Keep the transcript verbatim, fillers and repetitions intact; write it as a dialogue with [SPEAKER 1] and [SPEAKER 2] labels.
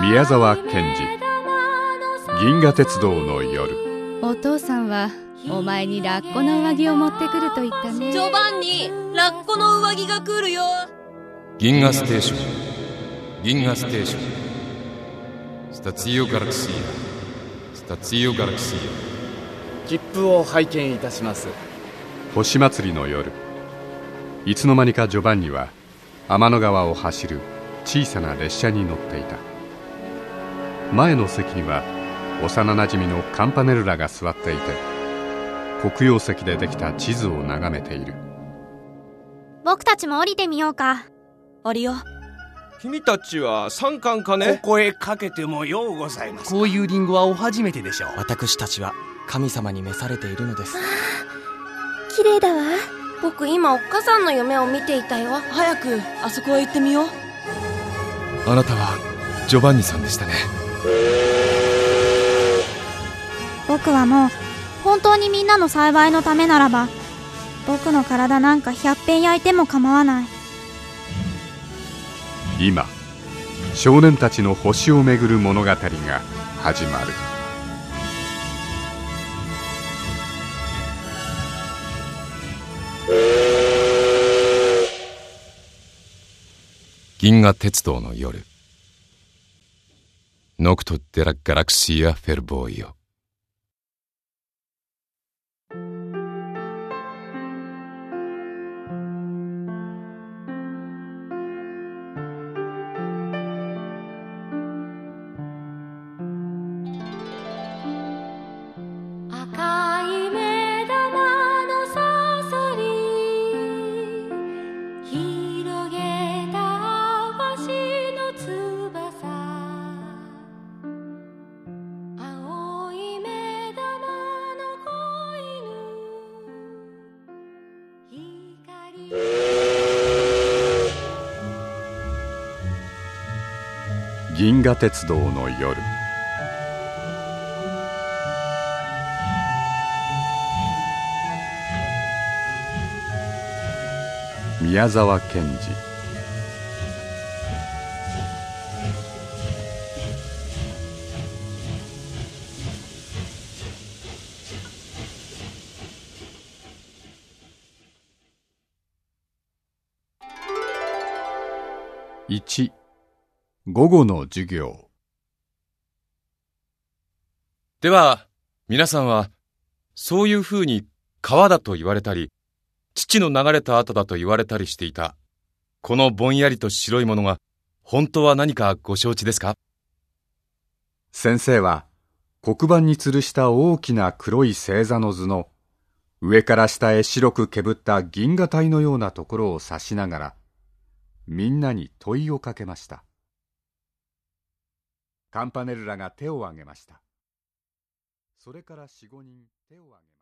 [SPEAKER 1] 宮沢賢治、銀河鉄道の夜。
[SPEAKER 2] お父さんはお前にラッコの上着を持ってくると言ったね。
[SPEAKER 3] ジョバンニ、ラッコの上着が来るよ。
[SPEAKER 4] 銀河ステーション、銀河ステーション、スタツィオガラクシア、スタツィオガラクシ
[SPEAKER 5] ア。切符を拝見いたします。
[SPEAKER 1] 星祭りの夜、いつの間にかジョバンニは天の川を走る小さな列車に乗っていた。前の席には幼なじみのカンパネルラが座っていて、黒曜石でできた地図を眺めている。
[SPEAKER 6] 僕たちも降りてみようか。
[SPEAKER 3] 降りよう。
[SPEAKER 7] 君たちは三冠かね。
[SPEAKER 8] ここへかけてもようございます。
[SPEAKER 9] こういうリンゴはお初めてでしょう。
[SPEAKER 10] 私たちは神様に召されているのです。
[SPEAKER 6] 綺麗だわ。
[SPEAKER 3] 僕今おっかさんの夢を見ていたよ。早くあそこへ行ってみよう。
[SPEAKER 4] あなたはジョバンニさんでしたね。
[SPEAKER 6] 僕はもう本当にみんなの幸いのためならば、僕の体なんかひゃっぺん焼いても構わない。
[SPEAKER 1] 今、少年たちの星をめぐる物語が始まる。
[SPEAKER 4] 銀河鉄道の夜。ノクト・デラ・ガラクシア・フェルボーイオ。
[SPEAKER 1] 銀河鉄道の夜。宮沢賢治。いち、午後の授業。
[SPEAKER 4] では皆さんはそういうふうに川だと言われたり、父の流れた後だと言われたりしていたこのぼんやりと白いものが本当は何かご承知ですか？
[SPEAKER 1] 先生は黒板に吊るした大きな黒い星座の図の上から下へ白くけぶった銀河帯のようなところを指しながら、みんなに問いをかけました。カンパネルラが手を挙げました。それから四五人手を挙げました。